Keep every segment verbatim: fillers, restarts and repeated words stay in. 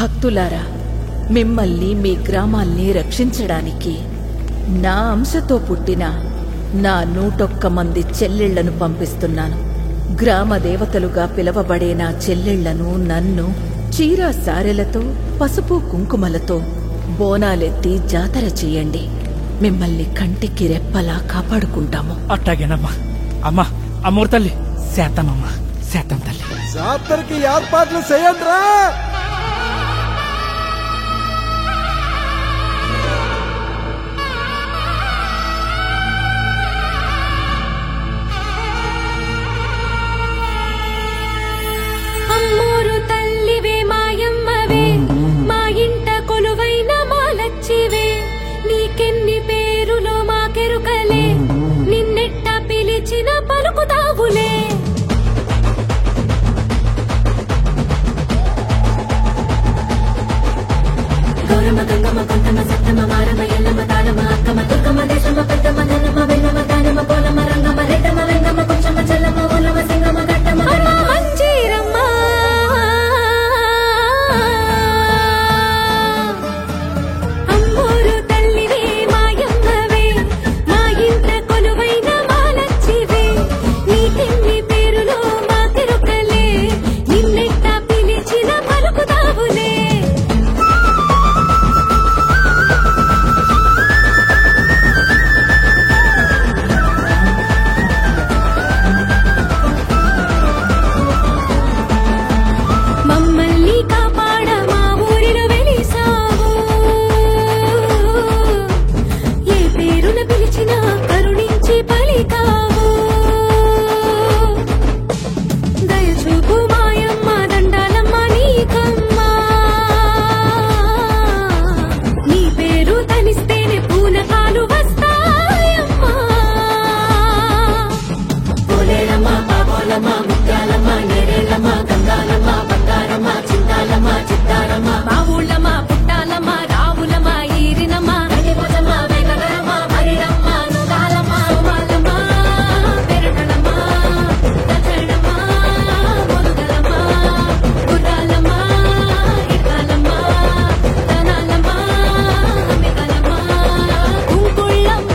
భక్తులారా, మిమ్మల్ని మీ గ్రామాల్ని రక్షించడానికి నా అంశతో పుట్టిన నా నూటొక్క మంది చెల్లెళ్లను పంపిస్తున్నాను. గ్రామ దేవతలుగా పిలవబడే నా చెల్లెళ్లను నన్ను చీరా సారెలతో పసుపు కుంకుమలతో బోనాలెత్తి జాతర చెయ్యండి. మిమ్మల్ని కంటికి రెప్పలా కాపాడుకుంటాము. అట్టాగేనమ్మా. అమ్మా అమ్మోరు తల్లి శాతమమ్మా, శాతం తల్లి. జాతరకి ఏర్పాట్లు చేయండిరా. అమ్మోరు తల్లివే మాయమ్మవే, మా ఇంట కొలువైన మాలచ్చివే, నీకెన్ని పేరులో మాకెరుకలే, నిన్నెట్ట పిలిచిన పలుకుతావులే. గౌరమ్మ గంగమ్మ కొంతమ్మ సత్తమ్మ మారమ్మ ఎల్లమ్మ తాళమ్మ అక్కమ్మ దుర్గమ్మ దేశమ్మ పెద్దమ్మ ధనమ్మ వెన్నమ్మ దానమ్మ పోలమ్మ రంగమ్మ రెడ్డమ్మ వెంగమ్మ కొంచెమ్మ చెల్లమ్మ ఊలమ్మ సింగమ్మ గట్టమ్మ మంజీరమ్మ. అమ్మోరు తల్లివే మాయమ్మవే, మా ఇంట కొలువైన మాలచ్చివే, నీకెన్ని పేరులో మాకెరుకలే, నిన్నెట్ట పిలిచిన పలుకుతావులే. మమ్మల్ని కాపాడ మా ఊరిలో వెలిసావు, ఏ పేరున పిలిచినా కరుణించి పలికావు. దయచూపు మాయమ్మ దండాలమ్మ నీకమ్మా, నీ పేరు తలిస్తేనే పూనకాలు వస్తాయమ్మా. పోలేరమ్మ పాపోలమ్మ ముత్యాలమ్మ నేరేళ్ళమ్మ గంగాలమ్మ బంగారమ్మ చింతాలమ్మ చిత్తారమ్మ మా ఊళ్ళమ్మ పుట్టాలమ్మ రావులమ్మ ఈరినమ్మ గడిపోతమ్మ వెంకటరమ్మ మరిడమ్మ నుగాలమ్మ సుమాలమ్మ పెరటలమ్మ దక్షిణమ్మ ముదుగలమ్మ గుర్రాలమ్మ ఇక్కాలమ్మ ధనాలమ్మ అంబికలమ్మ కుంకుళ్ళమ్మ.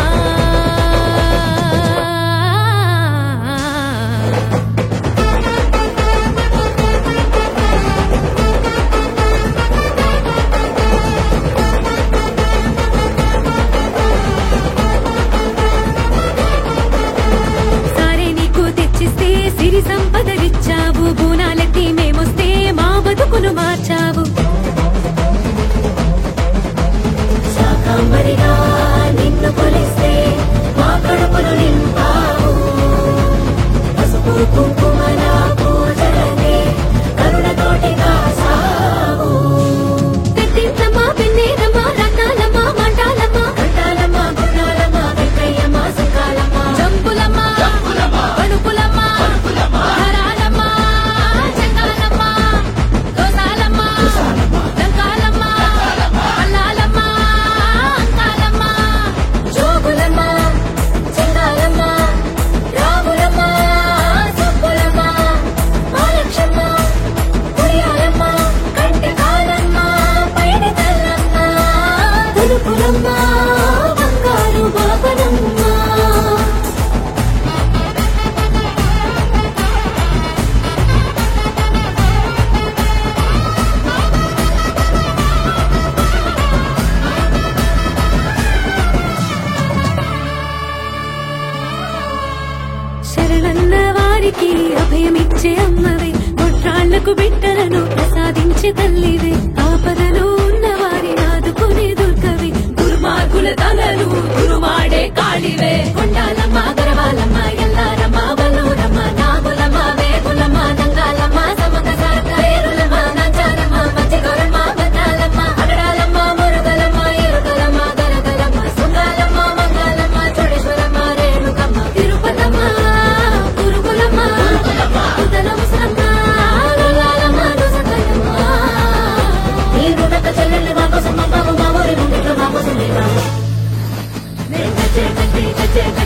సారే నీకు తెచ్చిస్తే సిరి సంపదలిచ్చావు, బోనాలెత్తి మేమొస్తే మా బతుకును మార్చావు. శాకాంబరిగా నిన్ను కొలిస్తే మా కడుపులు నింపావు, పసుపు కుంకుమల పూజలనే కరుణతోటి కాసావు. పెట్టిందమ్మ పెన్నేరమ్మ రత్నాలమ్మ మంటాలమ్మ కట్టాలమ్మ గుణాలమ్మ వెంకయ్యమ్మ సుఖాలమ్మ జంపులమ్మ కడుపులమ్మ ధరాలమ్మ చెంగాలమ్మ దోసాలమ్మ లంకాలమ్మ అల్లాలమ్మ అంకాలమ్మ జోగులమ్మ చెంగాలమ్మ రావులమ్మ సుబ్బులమ్మ మాలక్షమ్మ పురియాలమ్మ కంటి కాలమ్మ పైడి తల్లమ్మ పులుపులమ్మ బంగారు బాబనమ్మ. శరణన్న వారికి అభయమిచ్చే అమ్మవే, గొట్రాళ్లకు బిడ్డలను ప్రసాదించే తల్లివే, ఆపదలో ఉన్న వారిని ఆదుకునే దుర్గవే, దుర్మార్గుల తలలు దురుమాడే కాళివే. కొండాలమ్మ గరవాలమ్మ ఎల్లారమ్మ బలూరమ్మ నాగులమ్మ వేగులమ్మ నంగాలమ్మ సమగ సార్గ ఏరులమ్మ నంచాలమ్మ మంచి గౌరమ్మ బద్నాలమ్మ అగడాలమ్మ మురుగలమ్మ ఎరుగలమ్మ గలగలమ్మ సుంగాలమ్మ మంగాలమ్మ చోడేశ్వరమ్మ రేణుకమ్మ తిరుపతమ్మ గురుగులమ్మ ఉదల ముసలమ్మ లొల్లాలమ్మ నుసకలమ్మ. ఈ రుణక చెల్లెళ్ళు మా కోసం మా బాబు మా ఊరి ముంగిట్లో మా కోసం లేవా.